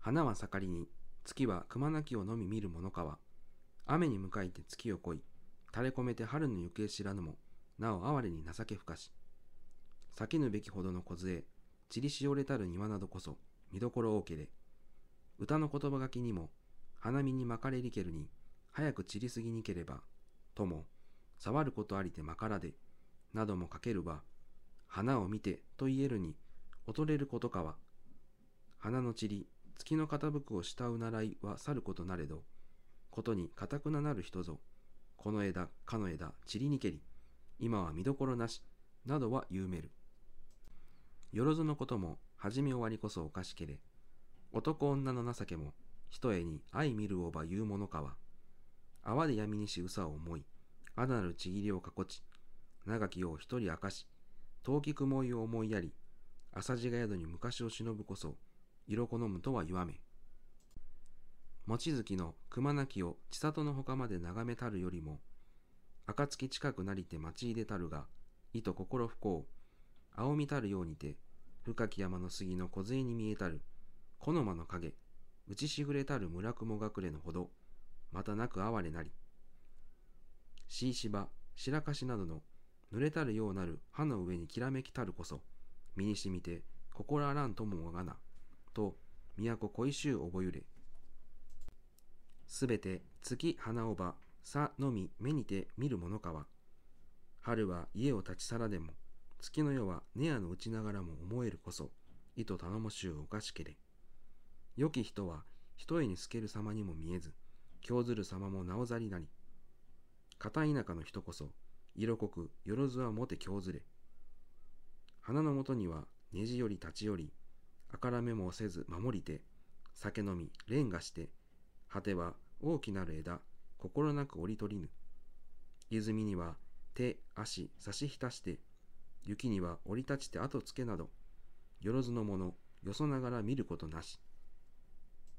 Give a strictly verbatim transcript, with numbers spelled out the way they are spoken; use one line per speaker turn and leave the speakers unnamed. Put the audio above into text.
花は盛りに、月はくまなきをのみ見るものかは、雨に向かいて月を恋、垂れ込めて春の行方知らぬも、なお哀れに情けふかし。避けぬべきほどの梢、散りしおれたる庭などこそ、見どころ多けれ。歌の言葉書きにも、花見にまかれりけるに、早く散りすぎにければ、とも、触ることありてまからで、なども書けるは、花を見てと言えるに、劣れることかは。花の散り、月の傾くを慕う習いは去ることなれど、ことに固くななる人ぞ、この枝、かの枝、散りにけり、今は見どころなし、などは言うめる。よろずのことも、始め終わりこそおかしけれ。男女の情けも、ひとえに相見るおば言うものかは。泡で闇にしうさを思い、あだなるちぎりをかこち、長きよう一人明かし、遠き雲いを思いやり、朝地が宿に昔を忍ぶこそ、色好むとは言わめ。望月の熊なきを千里の他まで眺めたるよりも、暁近くなりて待ち入れたるが、意と心不幸、青みたるようにて、深き山の杉の梢に見えたる、木の間の影、打ちしぐれたる村雲隠れのほど、またなく哀れなり。しいしば、白かしなどの濡れたるようなる葉の上にきらめきたるこそ、身にしみて心あらんともがな、と都恋しゅう覚ゆれ。すべて月花おば、さのみ目にて見るものかは。春は家を立ち去らでも、月の夜は根やの打ちながらも思えるこそ、意と頼もしゅうおかしけれ。良き人は一重に透ける様にも見えず、興ずる様もなおざりなり。片田舎の人こそ、色濃くよろずはもて興ずれ。花のもとにはねじより立ちより、あからめもせず守りて、酒飲み連がして、果ては大きなる枝、心なく折り取りぬ。泉には手、足、差し浸して、雪には折り立ちて後つけなど、よろずのもの、よそながら見ることなし。